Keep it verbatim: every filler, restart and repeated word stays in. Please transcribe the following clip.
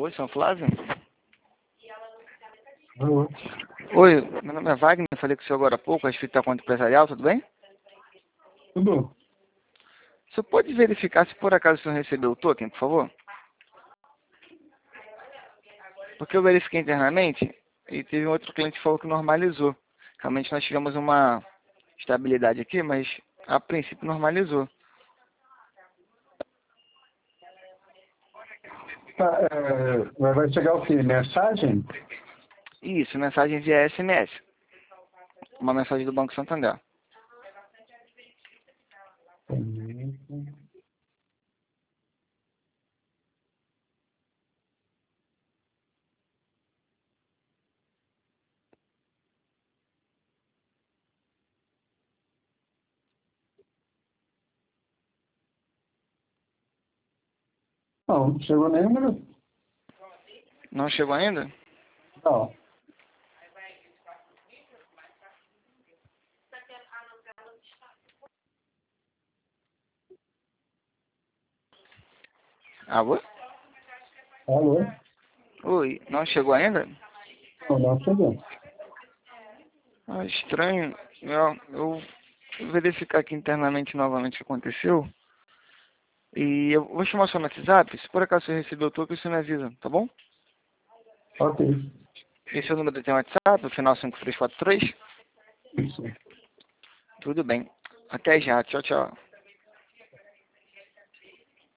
Oi, São Flávio? Alô? Oi, meu nome é Wagner, falei com o senhor agora há pouco, a respeito da conta empresarial, tudo bem? Tudo? O senhor pode verificar se por acaso o senhor recebeu o token, por favor? Porque eu verifiquei internamente e teve um outro cliente que falou que normalizou. Realmente nós tivemos uma estabilidade aqui, mas a princípio normalizou. Tá, é, mas vai chegar o quê? Mensagem? Isso, mensagem via S M S. Uma mensagem do Banco Santander. Não, não chegou nem número. Não chegou ainda? Não. Alô? Alô? Oi, não chegou ainda? Não, não chegou. Ah, estranho. Eu, eu vou verificar aqui internamente novamente o que aconteceu. E eu vou chamar o seu no WhatsApp. Se por acaso você recebeu o token, você me avisa, tá bom? Ok. Esse é o número do teu WhatsApp, o final cinco três quatro três? Isso. Tudo bem. Até já. Tchau, tchau.